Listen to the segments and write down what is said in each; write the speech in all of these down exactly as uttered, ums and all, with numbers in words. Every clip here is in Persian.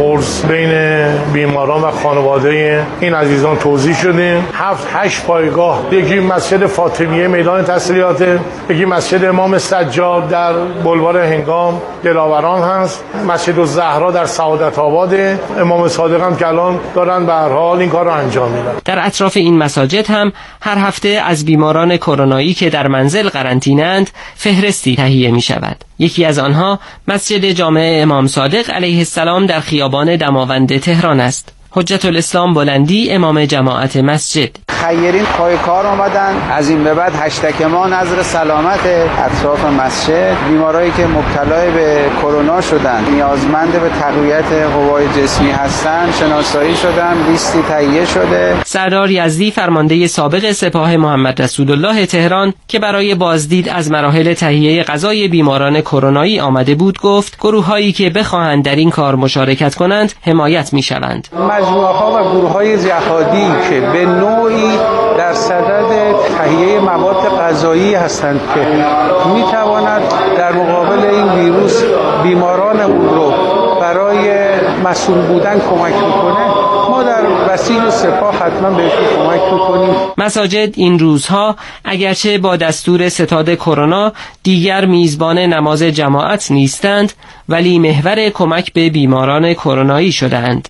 قرص بین بیماران و خانواده این عزیزان توزیع شدیم. هفت هشت پایگاه، یکی مسجد فاطمیه میدان تسلیحات، یکی مسجد امام سجاد در بلوار هنگام دلاوران هست، مسجد الزهرا در سعادت آباد امام صادق هم که الان دارن به هر حال این کار رو انجام میدن. در اطراف این مساجد هم هر هفته از بیماران کرونایی که در منزل قرنطینه‌اند فهرستی تهیه می شود. یکی از آنها مسجد جامع امام صادق علیه السلام در خیابان دماوند تهران است. حجت الاسلام بلندی امام جماعت مسجد: خیرین پای کار آمدن، از این به بعد هشتگ ما نظر سلامت اطراف مسجد. بیمارایی که مبتلا به کرونا شدن، نیازمند به تقویت قوای جسمی هستند، شناسایی شدن، لیستی تهیه شده. سردار یزدی فرمانده سابق سپاه محمد رسول الله تهران که برای بازدید از مراحل تهیه غذای بیماران کرونایی آمده بود گفت گروه‌هایی که بخواهند در این کار مشارکت کنند حمایت می‌شوند. مجموعه‌ها و گروه‌های جهادی که به نوعی در صدد تهیه مواد غذایی هستند که می‌تواند در مقابل این ویروس بیماران او رو برای مسئول بودن کمک می‌کنه، ما در وسیل سپاه حتما بهشون کمک می‌کنیم. مساجد این روزها اگرچه با دستور ستاد کرونا دیگر میزبان نماز جماعت نیستند، ولی محور کمک به بیماران کرونایی شدند.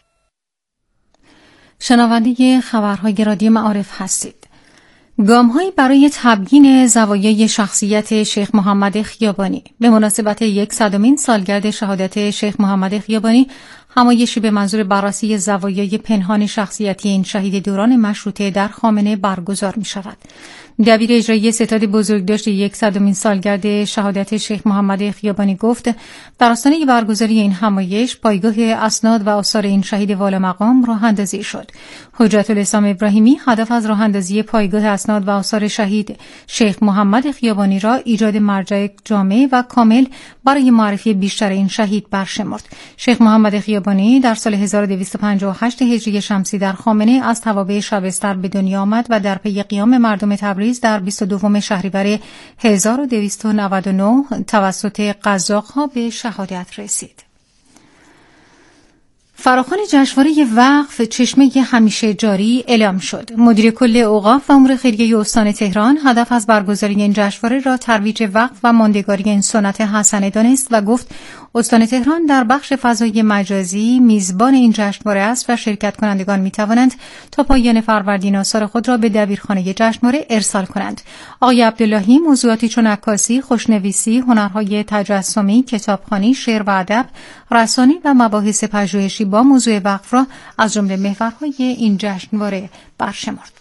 شنونده خبرهای رادیو معارف هستید. گام‌هایی برای تبیین زوایای شخصیت شیخ محمد خیابانی. به مناسبت یکصدمین سالگرد شهادت شیخ محمد خیابانی، همایشی به منظور بررسی زوایای پنهان شخصیتی این شهید دوران مشروطه در خامنه برگزار می شود. دبیر اجرایی ستاد بزرگداشت یکصدمین سالگرد شهادت شیخ محمد خیابانی گفت در آستانه برگزاری این همایش پایگاه اسناد و آثار این شهید والامقام راه اندازی شد. حجت الاسلام ابراهیمی هدف از راه اندازی پایگاه اسناد و آثار شهید شیخ محمد خیابانی را ایجاد مرجع جامع و کامل برای معرفی بیشتر این شهید برشمرد. شیخ محمد خیابانی در سال هزار و دویست و پنجاه و هشت هجری شمسی در خامنه از توابع شبستر به دنیا آمد و در پی قیام مردم تبریز در بیست و دوم شهریور هزار و دویست و نود و نه توسط قزاق‌ها به شهادت رسید. فراخوان جشنواره وقف چشمه همیشه جاری اعلام شد. مدیر کل اوقاف و امور خیریه استان تهران هدف از برگزاری این جشنواره را ترویج وقف و ماندگاری این سنت حسنه دانست و گفت استان تهران در بخش فضای مجازی میزبان این جشنواره است و شرکت کنندگان می توانند تا پایان فروردین آثار خود را به دبیرخانه جشنواره ارسال کنند. آقای عبداللهی موضوعاتی چون عکاسی، خوشنویسی، هنرهای تجسمی، کتابخوانی، شعر و ادب، رسانی و مباحث پژوهشی با موضوع وقف را از جمله محورهای این جشنواره برشمرد.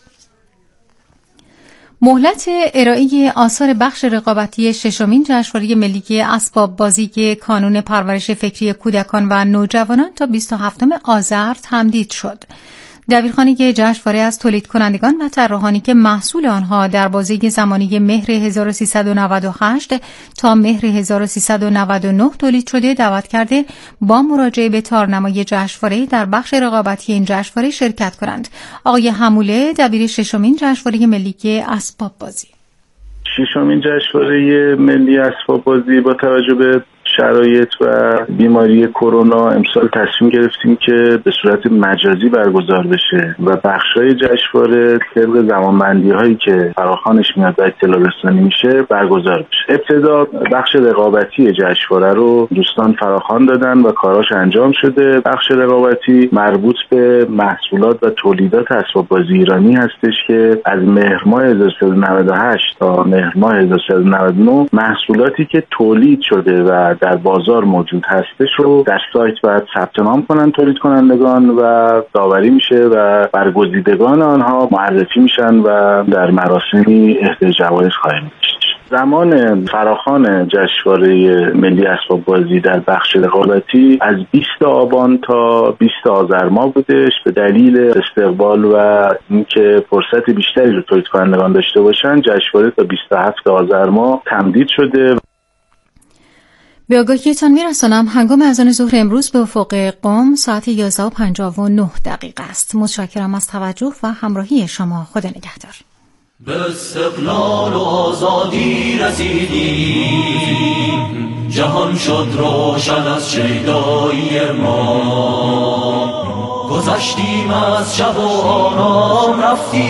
مهلت ارائه آثار بخش رقابتی ششمین جشنواره ملی اسباب بازی کانون پرورش فکری کودکان و نوجوانان تا بیست و هفتم آذر تمدید شد. دبیرخانه جشنواره از تولید کنندگان و طراحانی که محصول آنها در بازه زمانی مهر هزار و سیصد و نود و هشت تا مهر هزار و سیصد و نود و نه تولید شده دعوت کرده با مراجعه به تارنمای جشنواره در بخش رقابتی این جشنواره شرکت کنند. آقای حموله دبیر ششمین جشنواره ملی اسباب بازی. ششمین جشنواره ملی اسباب بازی با توجه به شرایط و بیماری کرونا امسال تصمیم گرفتیم که به صورت مجازی برگزار بشه و بخشای جشنواره طبق زمانبندی هایی که فراخوانش میاد و اطلاع رسانی میشه برگزار بشه. ابتدا بخش رقابتی جشنواره رو دوستان فراخوان دادن و کاراش انجام شده. بخش رقابتی مربوط به محصولات و تولیدات اسباب بازی ایرانی هستش که از مهر ماه هزار و سیصد و نود و هشت تا مهر ماه هزار و سیصد و نود و نه محصولاتی که تولید شده و در بازار موجود هستش رو در سایت باید ثبت نام کنن تولید کنندگان و داوری میشه و برگزیدگان آنها معرفی میشن و در مراسمی اهدای جوایز خواهیم داشت. زمان فراخوان جشنواره ملی اسباب بازی در بخش رقابتی از بیست آبان تا بیست آذر ماه بودش. به دلیل استقبال و اینکه فرصت بیشتری رو تولید کنندگان داشته باشن جشنواره تا بیست و هفت آذر ماه تمدید شده. به آگاهیتان میرسانم هنگام اذان ظهر امروز به افق قم ساعت یازده و پنجاه و نه دقیقه است. متشکرم از توجه و همراهی شما. خدا نگهدار. به استقلال و آزادی رسیدیم، جهان شد روشن از شیدایی ما. گذشتیم از شب و آرام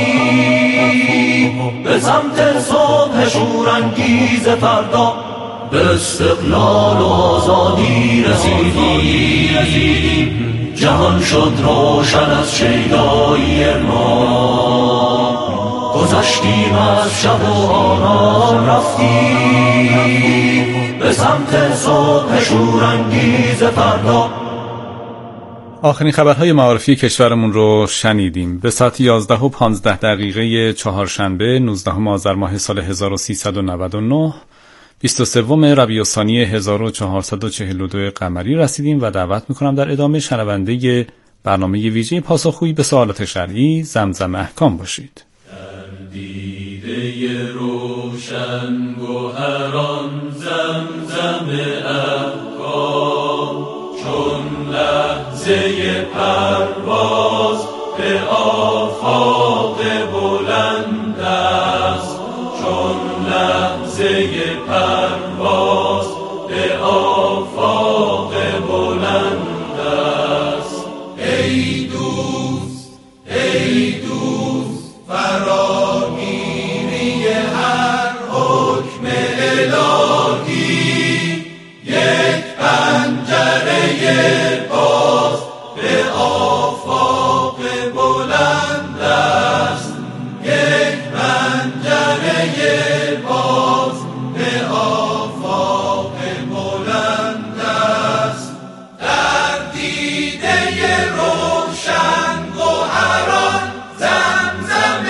رفتیم به سمت صبح شورانگیز فردا، به استقلال و آزادی رسیدیم. جهان شد روشن از شیدایی ما، گذشتیم از شب و آرام رفتیم به سمت صبح شورانگیز فردا. آخرین خبرهای معارفی کشورمون رو شنیدیم. به ساعت یازده و پانزده دقیقه چهارشنبه نوزدهم آذر ماه سال هزار و سیصد و نود و نه، بیست و سوم ربیع الثانی هزار و چهارصد و چهل و دو قمری رسیدیم و دعوت میکنم در ادامه شنونده برنامه ویژه پاسخگویی به سوالات شرعی زمزم احکام باشید. در دیده روشن گوهران زمزم احکام، چون لحظه پرواز به آفاق بلند است، چون لحظه پرواز به آفاق بلند است. ای دوست ای دوست فراگیری هر حکم الهی، یک پنجره باز به آفاق بلند است، یک پنجره باز به آفاق بلند است. در دیده روشن گوهران زمزم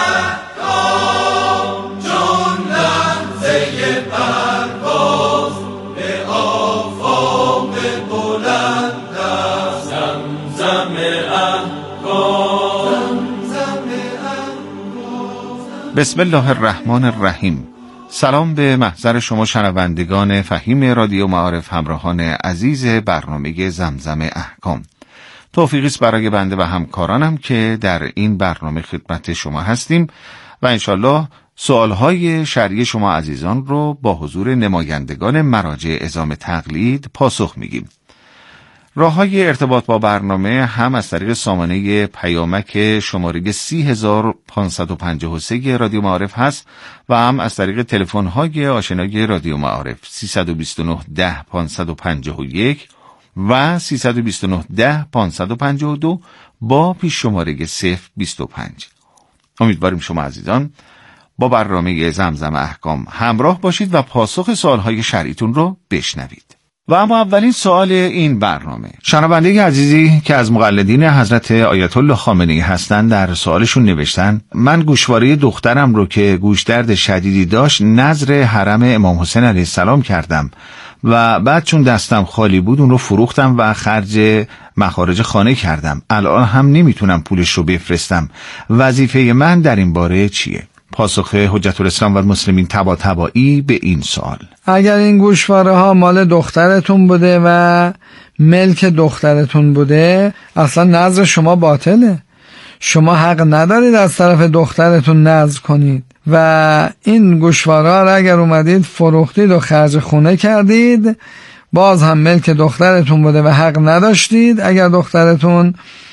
احکام، چون لحظه پرواز به آفاق بلند است. زمزم احکام، زمزم احکام. بسم الله الرحمن الرحیم. سلام به محضر شما شنوندگان فهیم رادیو معارف، همراهان عزیز برنامه زمزم احکام. توفیقی است برای بنده و همکارانم که در این برنامه خدمت شما هستیم و انشالله سوالهای شرعی شما عزیزان رو با حضور نمایندگان مراجع عظام تقلید پاسخ میگیم. راه‌های ارتباط با برنامه هم از طریق سامانه پیامک شماره سی هزار و پانصد و پنجاه و سه رادیو معارف هست و هم از طریق تلفن‌های آشنای رادیو معارف سیصد و بیست و نه ده پانصد و پنجاه و یک و سیصد و بیست و نه ده پانصد و پنجاه و دو با پیش شماره صفر بیست و پنج. امیدواریم شما عزیزان با برنامه زمزم احکام همراه باشید و پاسخ سوالهای شرعیتون رو بشنوید. و اما اولین سوال این برنامه، شنونده عزیزی که از مقلدین حضرت آیت الله خامنه‌ای هستند در سوالشون نوشتن: من گوشواره دخترم رو که گوشدرد شدیدی داشت نذر حرم امام حسین علیه السلام کردم و بعد چون دستم خالی بود اون رو فروختم و خرج مخارج خانه کردم. الان هم نمیتونم پولش رو بفرستم. وظیفه من در این باره چیه؟ پاسخ حجت الاسلام و المسلمین طباطبایی به این سوال: اگر این گوشواره ها مال دخترتون بوده و ملک دخترتون بوده، اصلا نذر شما باطله. شما حق ندارید از طرف دخترتون نذر کنید و این گوشواره ها را اگر اومدید فروختید و خرج خونه کردید، باز هم ملک دخترتون بوده و حق نداشتید اگر دخترتون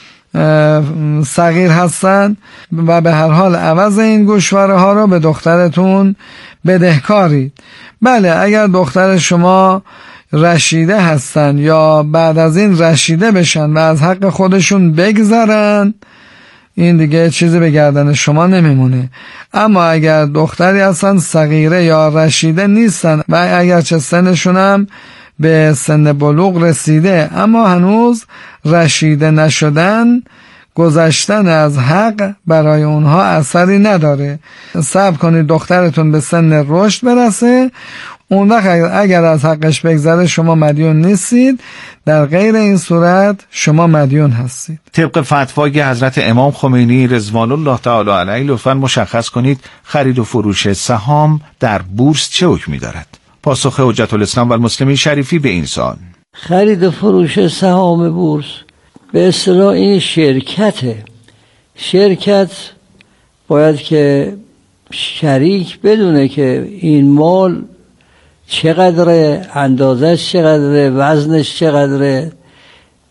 صغیر هستن و به هر حال عوض این گوشواره ها رو به دخترتون بدهکارید. بله، اگر دختر شما رشیده هستن یا بعد از این رشیده بشن و از حق خودشون بگذرن، این دیگه چیزی به گردن شما نمیمونه. اما اگر دختری هستن صغیره یا رشیده نیستن و اگرچه سنشون هم به سن بلوغ رسیده اما هنوز رشیده نشدن، گذشتن از حق برای اونها اثری نداره. صبر کنید دخترتون به سن رشد برسه، اون وقت اگر از حقش بگذره شما مدیون نیستید، در غیر این صورت شما مدیون هستید. طبق فتوای حضرت امام خمینی رضوان الله تعالی علیه لطفاً مشخص کنید خرید و فروش سهام در بورس چه حکمی دارد؟ پاسخ حجت الاسلام و المسلمین شریفی به این سوال: خرید و فروش سهام بورس به اصطلاح این شرکته. شرکت باید که شریک بدونه که این مال چقدره، اندازش چقدره، وزنش چقدره،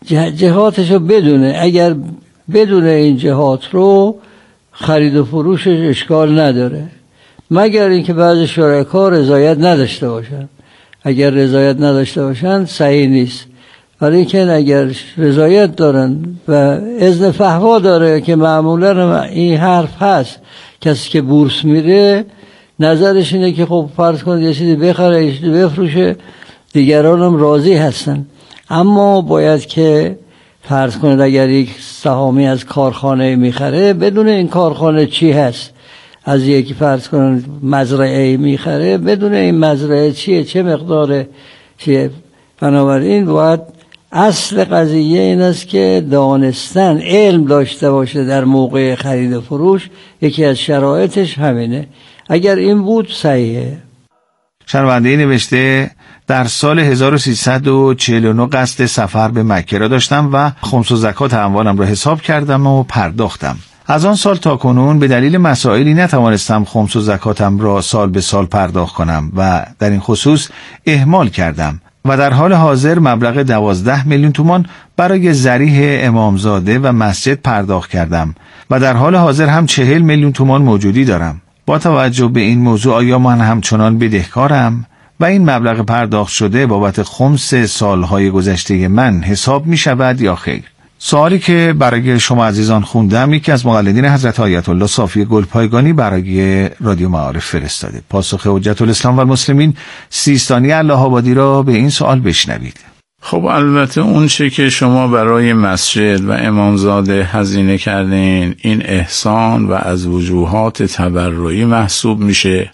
جهاتش رو بدونه. اگر بدون این جهات رو خرید و فروشش اشکال نداره، مگر اینکه بعض شرکا رضایت نداشته باشن. اگر رضایت نداشته باشن صحیح نیست. ولی که اگر رضایت دارن و اذن فحوا داره که معمولا این حرف هست، کسی که بورس میره نظرش اینه که خب فرض کنید یه چیزی بخره یه چیزی بفروشه، دیگران هم راضی هستن. اما باید که فرض کنید اگر یک سهامی از کارخانه میخره بدون این کارخانه چی هست، از یکی فرض کنید مزرعه میخره بدون این مزرعه چیه، چه مقداره چیه. بنابراین باید اصل قضیه این است که دانستن، علم داشته باشه در موقع خرید و فروش. یکی از شرایطش همینه. اگر این بود صحیحه. شنونده نوشته در سال هزار و سیصد و چهل و نه قصد سفر به مکه را داشتم و خمس و زکات اموالم را حساب کردم و پرداختم. از آن سال تا کنون به دلیل مسائلی نتوانستم خمس و زکاتم را سال به سال پرداخت کنم و در این خصوص اهمال کردم و در حال حاضر مبلغ دوازده میلیون تومان برای ذریح امامزاده و مسجد پرداخت کردم و در حال حاضر هم چهل میلیون تومان موجودی دارم. با توجه به این موضوع آیا من همچنان بدهکارم و این مبلغ پرداخت شده بابت خمس سالهای گذشته من حساب می شود یا خیر؟ سوالی که برای شما عزیزان خوندم یکی از مقلدین حضرت آیت الله صافی گلپایگانی برای رادیو معارف فرستاده. پاسخ حجت الاسلام و المسلمین سیستانی الله آبادی را به این سوال بشنوید. خب البته اون چه که شما برای مسجد و امامزاده هزینه کردین این احسان و از وجوهات تبرعی محسوب میشه،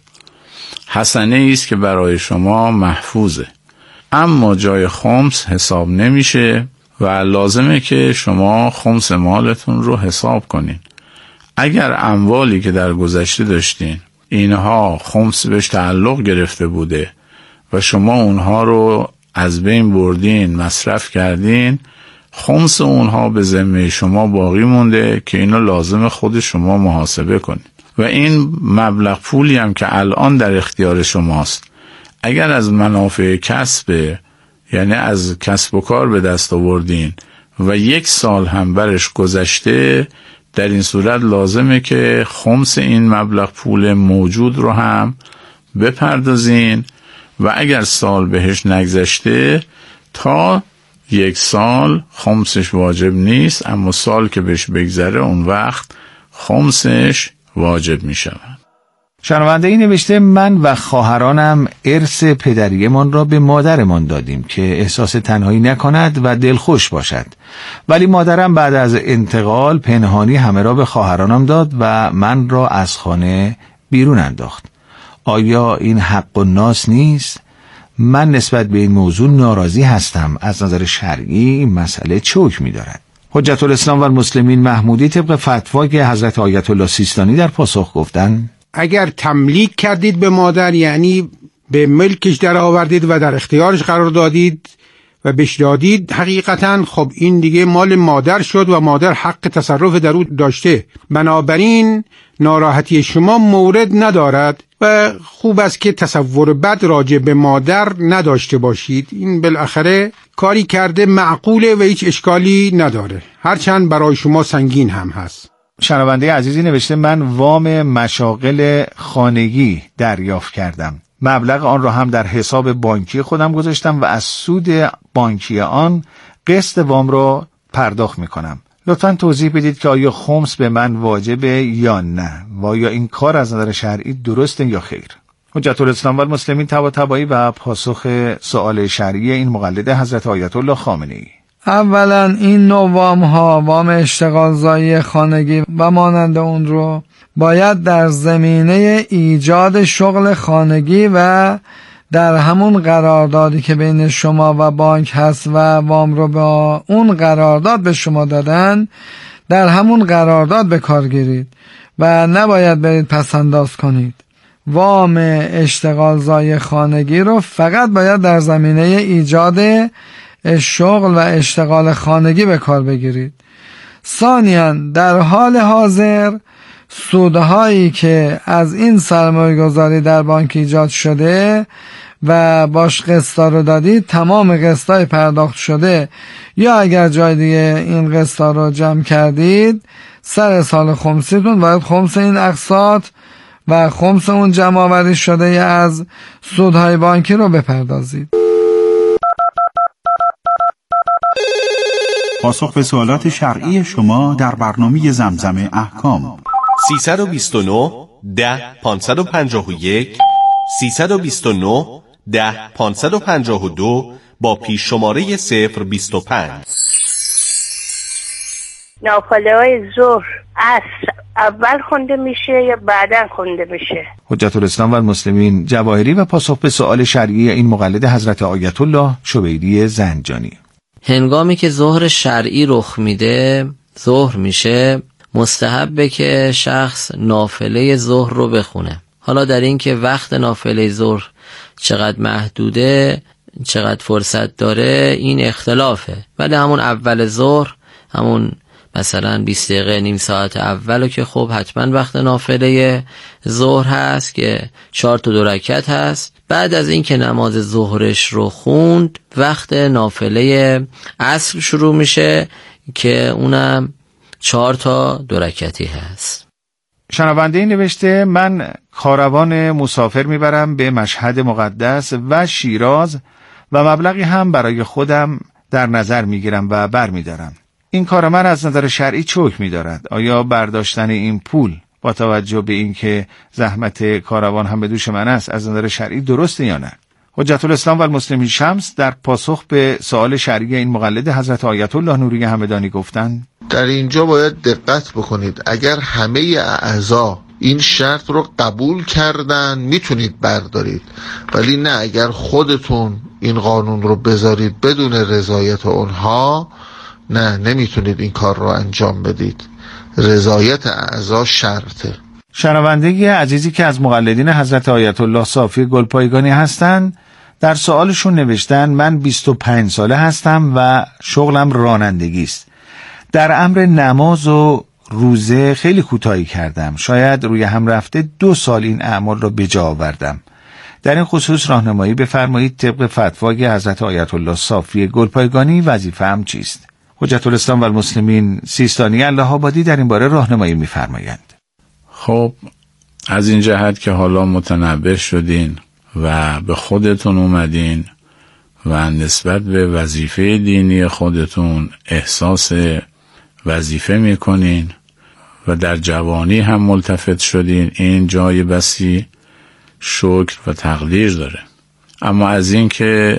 حسنه است که برای شما محفوظه، اما جای خمس حساب نمیشه و لازمه که شما خمس مالتون رو حساب کنین. اگر اموالی که در گذشته داشتین اینها خمس بهش تعلق گرفته بوده و شما اونها رو از بین بردین، مصرف کردین، خمس اونها به ذمه شما باقی مونده که اینو لازم خود شما محاسبه کنید. و این مبلغ پولی هم که الان در اختیار شماست، اگر از منافع کسب، یعنی از کسب و کار به دست آوردین و یک سال هم برش گذشته، در این صورت لازمه که خمس این مبلغ پول موجود رو هم بپردازین و اگر سال بهش نگذشته تا یک سال خمسش واجب نیست، اما سال که بهش بگذره اون وقت خمسش واجب می شود. شنونده این نوشته من و خواهرانم ارث پدریمان را به مادرمان دادیم که احساس تنهایی نکند و دلخوش باشد، ولی مادرم بعد از انتقال پنهانی همه را به خواهرانم داد و من را از خانه بیرون انداخت. آیا این حق و ناس نیست؟ من نسبت به این موضوع ناراضی هستم. از نظر شرعی این مسئله چه حکمی دارد؟ حجت الاسلام و المسلمین محمودی طبق فتوای حضرت آیت الله سیستانی در پاسخ گفتند اگر تملیک کردید به مادر، یعنی به ملکش در آوردید و در اختیارش قرار دادید و بهش دادید، حقیقتا خب این دیگه مال مادر شد و مادر حق تصرف در او داشته. بنابراین ناراحتی شما مورد ندارد و خوب است که تصور بد راجع به مادر نداشته باشید. این بالاخره کاری کرده معقوله و هیچ اشکالی نداره، هرچند برای شما سنگین هم هست. شنونده عزیزی نوشته من وام مشاغل خانگی دریافت کردم. مبلغ آن را هم در حساب بانکی خودم گذاشتم و از سود بانکی آن قسط وام را پرداخت می کنم. لطفاً توضیح بدید که آیا خمس به من واجبه یا نه و آیا این کار از نظر شرعی درسته یا خیر؟ حجت الاسلام و المسلمین طباطبایی و پاسخ سوال شرعی این مقلد حضرت آیت الله خامنه‌ای. اولا این نوع وام ها، وام اشتغال زایی خانگی و مانند اون رو باید در زمینه ایجاد شغل خانگی و در همون قراردادی که بین شما و بانک هست و وام رو با اون قرارداد به شما دادن، در همون قرارداد به کار گیرید و نباید برید پسنداز کنید. وام اشتغال زایی خانگی رو فقط باید در زمینه ایجاد شغل و اشتغال خانگی به کار بگیرید. ثانیاً در حال حاضر سودهایی که از این سرمایه‌گذاری در بانک ایجاد شده و باش قسطا رو دادید تمام قسطای پرداخت شده یا اگر جای دیگه این قسطا رو جمع کردید سر سال خمسیتون باید خمس این اقساط و خمس اون جمع آوری شده از سودهای بانکی رو بپردازید. پاسخ به سوالات شرعی شما در برنامه زمزم احکام. سیصد و بیست و نه ده پانصد و پنجاه و یک سیصد و بیست و نه ده پانصد و پنجاه و دو با پیش شماره صفر بیست و پنج. نافله های ظهر عصر اول خونده میشه یا بعداً خونده میشه؟ حجت الاسلام و المسلمین جواهری و پاسخ به سوال شرعی این مقلد حضرت آیت الله شبیری زنجانی. هنگامی که ظهر شرعی رخ میده ظهر میشه، مستحبه که شخص نافله ظهر رو بخونه. حالا در این که وقت نافله ظهر چقدر محدوده، چقدر فرصت داره، این اختلافه، ولی همون اول ظهر، همون مثلا بیست دقیقه نیم ساعت اولو که خب حتما وقت نافله ظهر هست که چهار تا دو رکعت هست. بعد از این که نماز ظهرش رو خوند وقت نافله عصر شروع میشه که اونم چهار تا دو رکعتی هست. شنونده نوشته من کاروان مسافر میبرم به مشهد مقدس و شیراز و مبلغی هم برای خودم در نظر میگیرم و بر میدارم. این کار من از نظر شرعی چوک می‌دارد. آیا برداشتن این پول با توجه به اینکه زحمت کاروان هم به دوش من است از نظر شرعی درسته یا نه؟ حجت الاسلام و المسلمین شمس در پاسخ به سوال شرعی این مقلد حضرت آیت الله نوری همدانی گفتند در اینجا باید دقت بکنید. اگر همه اعضا این شرط رو قبول کردن میتونید بردارید، ولی نه اگر خودتون این قانون رو بذارید بدون رضایت اونها، نه نمیتونید این کار رو انجام بدید. رضایت اعضا شرطه. شنونده عزیزی که از مقلدین حضرت آیت الله صافی گلپایگانی هستند در سوالشون نوشتن من بیست و پنج ساله هستم و شغلم رانندگی است. در امر نماز و روزه خیلی کوتاهی کردم، شاید روی هم رفته دو سال این اعمال را به جا آوردم. در این خصوص راهنمایی بفرمایید طبق فتوای حضرت آیت الله صافی گلپایگانی وظیفه‌ام چیست؟ حجت الاسلام و المسلمین سیستانی الله آبادی در این باره راهنمایی می‌فرمایند. خب از این جهت که حالا متنبه شدین و به خودتون اومدین و نسبت به وظیفه دینی خودتون احساس وظیفه میکنین و در جوانی هم ملتفت شدین، این جای بسی شکر و تقدیر داره. اما از این که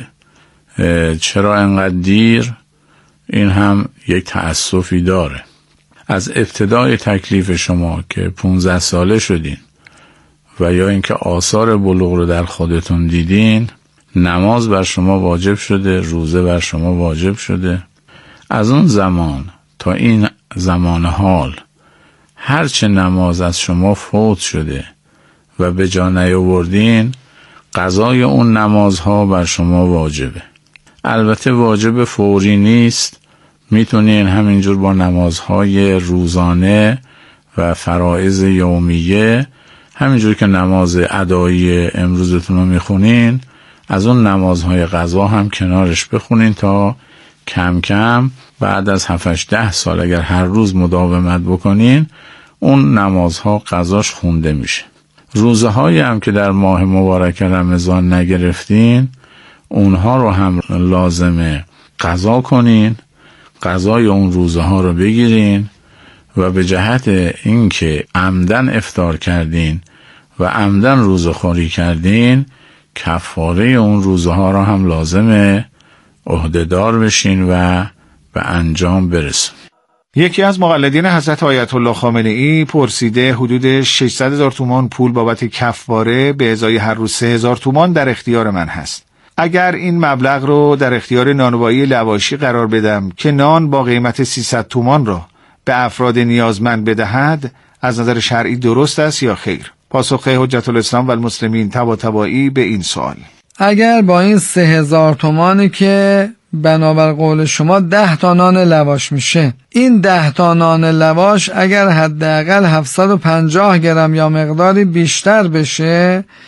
چرا انقدر دیر، این هم یک تأسفی داره. از ابتدای تکلیف شما که پونزده ساله شدین و یا اینکه آثار بلوغ رو در خودتون دیدین، نماز بر شما واجب شده، روزه بر شما واجب شده. از اون زمان تا این زمان حال هرچه نماز از شما فوت شده و به جا نیاوردین، قضای اون نمازها بر شما واجبه. البته واجب فوری نیست، میتونین همینجور با نمازهای روزانه و فرائض یومیه، همینجور که نماز ادایی امروزتون رو میخونین، از اون نمازهای قضا هم کنارش بخونین تا کم کم بعد از هفت ده سال اگر هر روز مداومت بکنین، اون نمازها قضاش خونده میشه. روزه هایی هم که در ماه مبارک رمضان نگرفتین، اونها رو هم لازمه قضا کنین، قضای اون روزه ها رو بگیرین و به جهت اینکه عمدن افطار کردین و عمدن روزه خوری کردین، کفاره اون روزه ها رو هم لازمه عهدهدار بشین و به انجام برسون. یکی از مقلدین حضرت آیت الله خامنه ای پرسیده حدود ششصد هزار تومان پول بابت کفاره به ازای هر روز سه هزار تومان در اختیار من هست. اگر این مبلغ رو در اختیار نانوایی لواشی قرار بدم که نان با قیمت سیصد تومان را به افراد نیازمند بدهد، از نظر شرعی درست است یا خیر؟ پاسخ حجت الاسلام و المسلمین طباطبایی به این سوال: اگر با این سه هزار تومانی که بنابر قول شما ده تا نان لواش میشه، این ده تا نان لواش اگر حداقل هفتصد و پنجاه گرم یا مقداری بیشتر بشه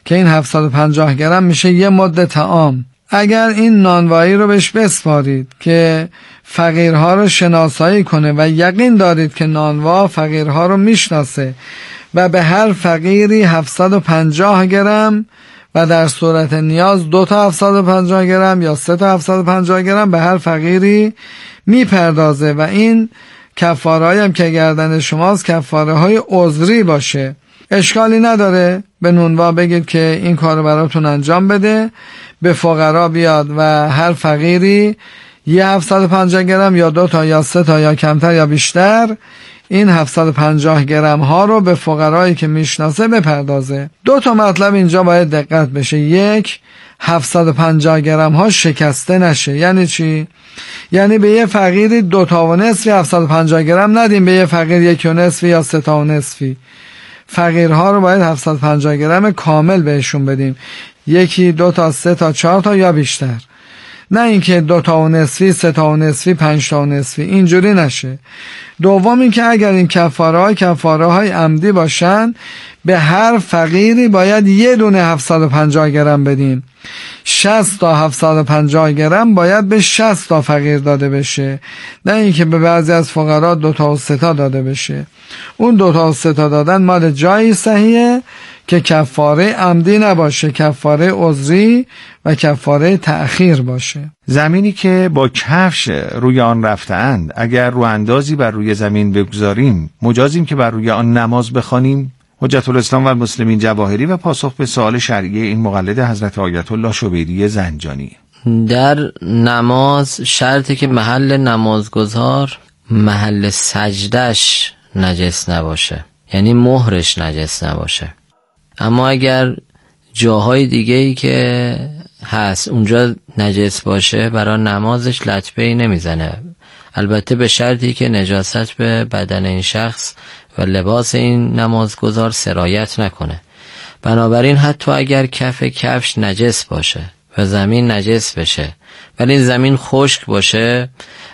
که این هفتصد و پنجاه گرم میشه یه مد طعام. اگر این نانوایی رو بهش بسپارید که فقیرها رو شناسایی کنه و یقین دارید که نانوا فقیرها رو میشناسه و به هر فقیری هفتصد و پنجاه گرم و در صورت نیاز دو تا هفتصد و پنجاه گرم یا سه تا هفتصد و پنجاه گرم به هر فقیری میپردازه و این کفاره‌ای هم که گردن شماست کفاره های عذری باشه. اشکالی نداره به نونوا بگید که این کارو براتون انجام بده، به فقرا بیاد و هر فقیری یه هفتصد و پنجاه گرم یا دو تا یا سه تا یا کمتر یا بیشتر این هفتصد و پنجاه گرم ها رو به فقرایی که میشناسه بپردازه. دو تا مطلب اینجا باید دقت بشه. یک، هفتصد و پنجاه گرم ها شکسته نشه. یعنی چی؟ یعنی به یه فقیری دو تا و نصفی هفتصد و پنجاه گرم ندیم، به یه فقیر یک و نصفی یا سه تا و نصفی. فقیرها رو باید هفتصد و پنجاه گرم کامل بهشون بدیم، یکی دو تا سه تا چهار تا یا بیشتر، نه اینکه دو تا و نصفی سه تا و نصفی پنج تا و نصفی، اینجوری نشه. دوم اینکه اگر این کفاره های کفاره های عمدی باشن به هر فقیری باید یه دونه هفتصد و پنجاه گرم بدیم. شصت تا هفتصد و پنجاه گرم باید به شصت تا فقیر داده بشه، نه اینکه به بعضی از فقرا دو تا و سه تا داده بشه. اون دو تا و سه تا دادن مال جایی صحیحه که کفاره عمدی نباشه، کفاره عذری و کفاره تأخیر باشه. زمینی که با کفش روی آن رفتند اگر رو اندازی بر روی زمین بگذاریم مجازیم که بر روی آن نماز بخوانیم؟ حجت الاسلام و المسلمین جواهری و پاسخ به سوال شرعی این مقلد حضرت آیت الله شبیری زنجانی. در نماز شرطی که محل نمازگزار محل سجدش نجس نباشه، یعنی مهرش نجس نباشه. اما اگر جاهای دیگه ای که هست اونجا نجس باشه برای نمازش لطمه‌ای نمیزنه، البته به شرطی که نجاست به بدن این شخص و لباس این نمازگزار سرایت نکنه. بنابراین حتی اگر کف کفش نجس باشه و زمین نجس بشه ولی این زمین خشک باشه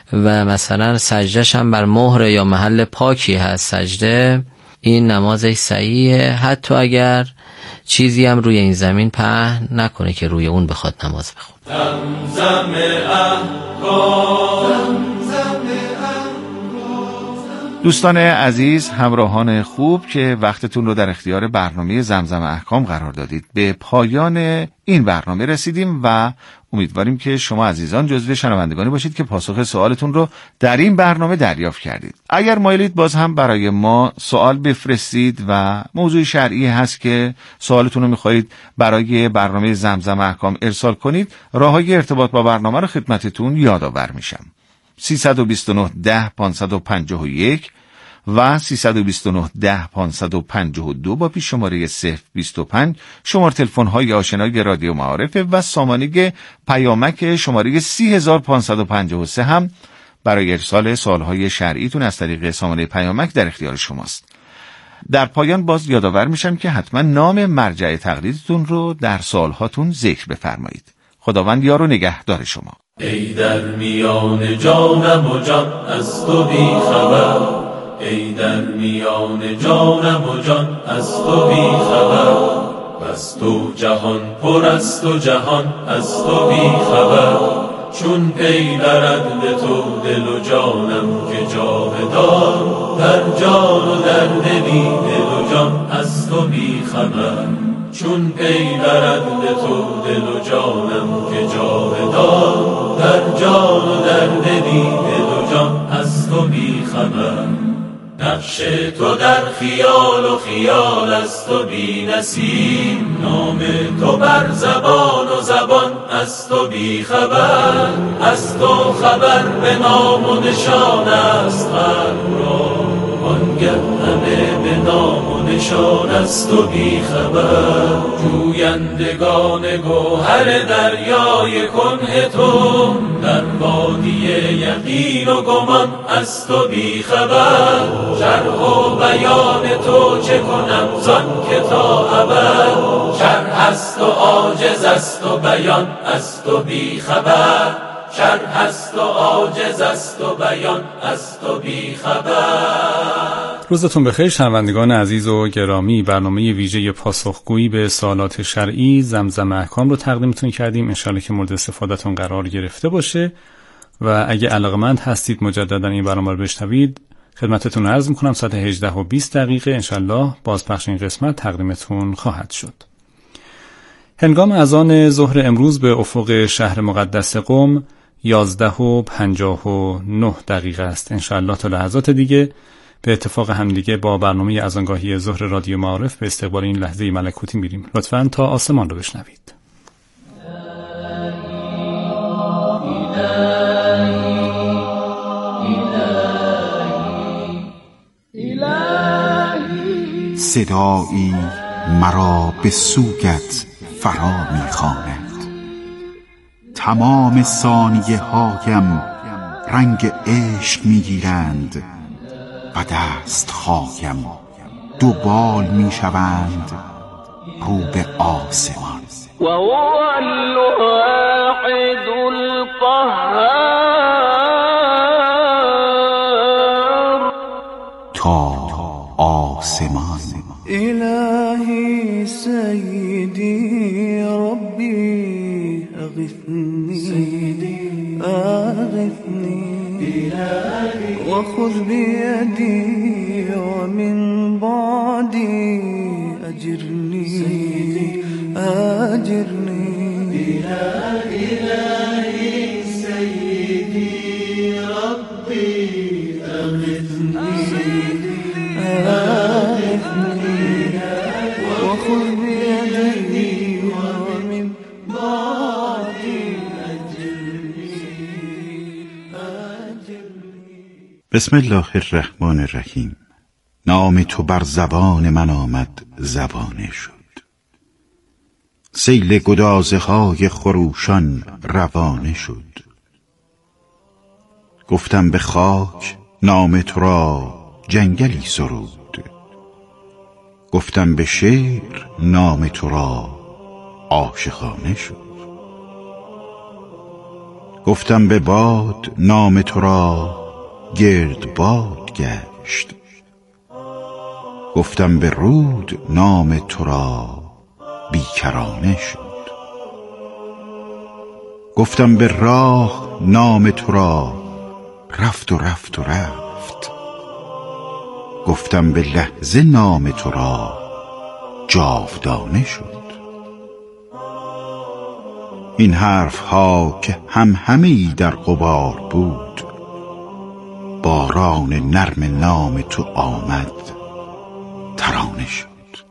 و مثلا سجدش هم بر مهر یا محل پاکی هست سجده، این نمازش صحیحه، حتی اگر چیزی هم روی این زمین پهن نکنه که روی اون بخواد نماز بخونه. زمزم احکام. دوستان عزیز، همراهان خوب که وقتتون رو در اختیار برنامه زمزم احکام قرار دادید، به پایان این برنامه رسیدیم و امیدواریم که شما عزیزان جزو شنوندگانی باشید که پاسخ سوالتون رو در این برنامه دریافت کردید. اگر مایلید باز هم برای ما سوال بفرستید و موضوع شرعی هست که سوالتون رو میخواهید برای برنامه زمزم احکام ارسال کنید، راههای ارتباط با برنامه رو خدمتتون یادآور میشم. سیصد و بیست و نه ده پانصد و پنجاه و یک و سیصد و بیست و نه ده پانصد و پنجاه و دو با پیش شماره صفر بیست و پنج شماره تلفن های آشنای رادیو معارف و سامانه پیامک شماره سی هزار پانصد و پنجاه و سه هم برای ارسال سوالهای شرعیتون از طریق سامانه پیامک در اختیار شماست. در پایان باز یادآور میشم که حتما نام مرجع تقلیدتون رو در سوالهاتون ذکر بفرمایید. خداوند یار و نگهدار شما. ای در میان جانم و جان از تو بی خبر، ای در میان جانم و جان از تو بی خبر، بس تو جهان پر است و جهان از تو بی خبر، چون پی برد به تو دل و جانم که جاودان، در جان و در دلی دل و جان از تو بی خبر، چون پی برد به تو دل و جانم که جاودان، در جان و در دلی دل و جان از تو بی خبر. نقش تو در خیال و خیال از تو بی نصیب، نام تو بر زبان و زبان از تو بی خبر، از تو خبر به نام و نشان است خلق را، آنگه همه به نام و نشان از تو بی خبر. جویندگان گوهر دریای کنه تو، در وادی یقین و گمان از تو بی خبر، شرح و بیان تو چه کنم زان که تا ابد، شرح است و عاجز است و بیان از تو بی خبر، شرح است و عاجز است و بیان از تو بی خبر. روزتون بخیر شنوندگان عزیز و گرامی. برنامه ویژه پاسخگویی به سوالات شرعی زمزم احکام رو تقدیمتون کردیم. انشالله که مورد استفادهتون قرار گرفته باشه و اگه علاقمند هستید مجددا این برنامه رو بشنوید خدمتتون عرض میکنم ساعت هجده و بیست دقیقه انشالله بازپخش این قسمت تقدیمتون خواهد شد. هنگام اذان ظهر امروز به افق شهر مقدس قم یازده و پنجاه و نه دقیقه است. انشالله تا لحظات دیگه به اتفاق همدیگه با برنامه اذانگاهی ظهر رادیو معارف به استقبال این لحظه ملکوتی میریم. لطفاً تا آسمان رو بشنوید. صدایی مرا به سوگت فرا می‌خواند، تمام ثانیه هایم رنگ عشق میگیرند و دست هایم دو بال میشوند رو به آسمان. و هو الواحد القهار تا آسمان. الهی سیدی ربی اغثنی سیدی اغثنی و خذ بیدی و من بعدی اجرنی اجرنی. الهی سیدی ربی اغثنی اغثنی و خذ بیدی و من بعدی بسم الله الرحمن الرحیم. نام تو بر زبان من آمد زبانه شد، سیل گدازه های خروشان روانه شد. گفتم به خاک نام تو را جنگلی سرود، گفتم به شعر نام تو را عاشقانه شد. گفتم به باد نام تو را گرد باد گشت، گفتم به رود نام تو را بیکرانه شد. گفتم به راه نام تو را رفت و رفت و رفت، گفتم به لحظه نام تو را جاودانه شد. این حرف ها که هم همه‌ای در غبار بود، باران نرم نام تو آمد ترانه شد.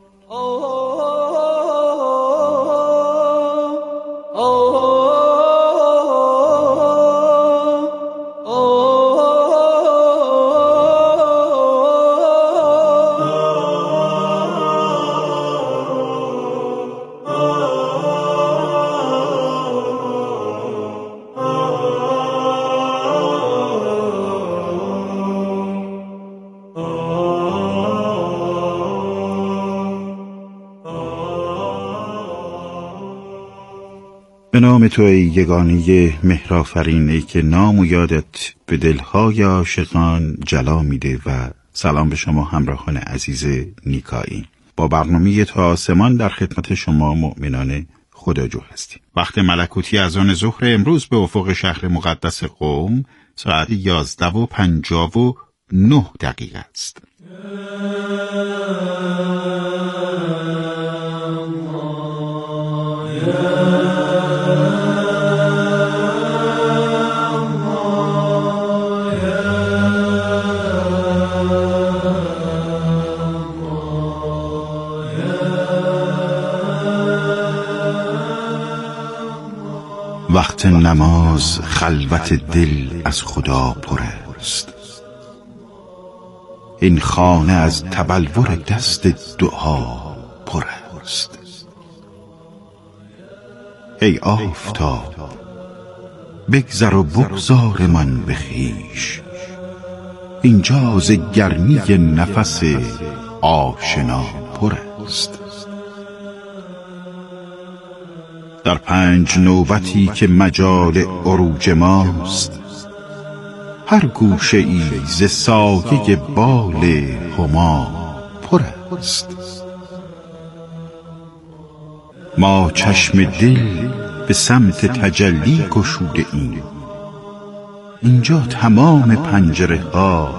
به نام تو ای یگانه مهرآفرین، ای که نام و یادت به دلهای عاشقان جلا میده. و سلام به شما همراهان عزیز نیکایی. با برنامه تا آسمان در خدمت شما مؤمنان خداجو هستیم. وقت ملکوتی اذان ظهر امروز به افق شهر مقدس قم ساعت یازده و پنجاه و نه دقیقه است. وقت نماز خلوت دل از خدا پر است، این خانه از تبلور دست دعا پر است. ای آفتاب بگذر و بگذار من به خویش، اینجا ز گرمی نفس آشنا پر است. در پنج نوبتی که مجال عروج ماست، هر گوشه ای ز سایه بال هما پر است. ما چشم دل به سمت تجلی گشوده ایم، اینجا تمام پنجره ها